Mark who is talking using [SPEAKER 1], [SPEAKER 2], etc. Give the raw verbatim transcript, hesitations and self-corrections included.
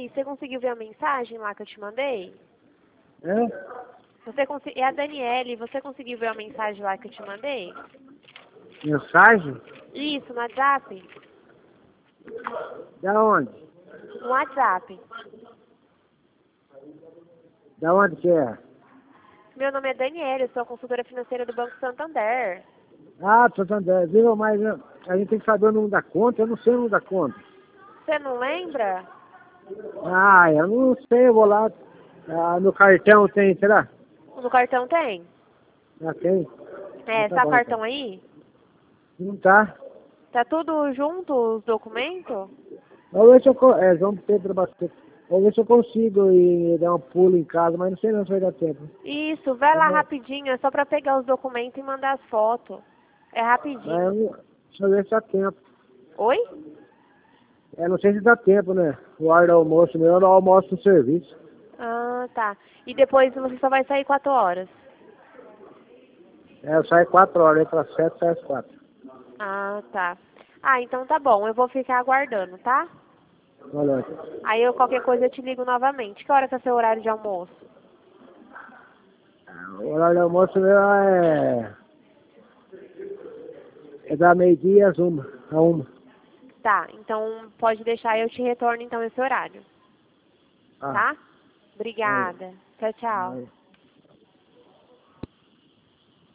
[SPEAKER 1] Daniele, você conseguiu ver a mensagem lá que eu te mandei?
[SPEAKER 2] É?
[SPEAKER 1] Você consi... É a Daniele, você conseguiu ver a mensagem lá que eu te mandei?
[SPEAKER 2] Mensagem?
[SPEAKER 1] Isso, no WhatsApp?
[SPEAKER 2] Da onde?
[SPEAKER 1] No WhatsApp.
[SPEAKER 2] Da onde que é?
[SPEAKER 1] Meu nome é Daniele, eu sou a consultora financeira do Banco Santander.
[SPEAKER 2] Ah, Santander, viu? Mas né, a gente tem que saber o número da conta, eu não sei o número da conta.
[SPEAKER 1] Você não lembra?
[SPEAKER 2] Ah, eu não sei, eu vou lá. Ah, no cartão tem, será?
[SPEAKER 1] No cartão tem?
[SPEAKER 2] Ah, tem. Ah,
[SPEAKER 1] É,
[SPEAKER 2] tá
[SPEAKER 1] tá o
[SPEAKER 2] bom, então.
[SPEAKER 1] cartão aí?
[SPEAKER 2] Não tá.
[SPEAKER 1] Tá tudo junto, os documentos?
[SPEAKER 2] Vamos ver se eu, co- é, João Pedro Batista. Vamos ver se eu consigo ir dar um pulo em casa, mas não sei não se vai dar tempo.
[SPEAKER 1] Isso, vai lá
[SPEAKER 2] Vamos-
[SPEAKER 1] rapidinho, é só pra pegar os documentos e mandar as fotos. É
[SPEAKER 2] Mas eu
[SPEAKER 1] rapidinho.
[SPEAKER 2] não- deixa eu ver se dá tempo.
[SPEAKER 1] Oi?
[SPEAKER 2] É, não sei se dá tempo, né? O hora do almoço meu, eu não almoço no serviço.
[SPEAKER 1] Ah, tá. E depois você só vai sair quatro horas?
[SPEAKER 2] É, eu saio quatro horas, entra às sete, sai às quatro.
[SPEAKER 1] Ah, tá. Ah, então tá bom, eu vou ficar aguardando, tá?
[SPEAKER 2] Olha,
[SPEAKER 1] Aí eu qualquer coisa eu te ligo novamente. Que hora que é seu horário de almoço?
[SPEAKER 2] o horário do almoço meu é... É da meio-dia às uma, a uma.
[SPEAKER 1] Tá, então pode deixar, eu te retorno então esse horário.
[SPEAKER 2] Ah,
[SPEAKER 1] Tá?
[SPEAKER 2] aí,
[SPEAKER 1] Obrigada. Tchau, tchau.
[SPEAKER 2] aí.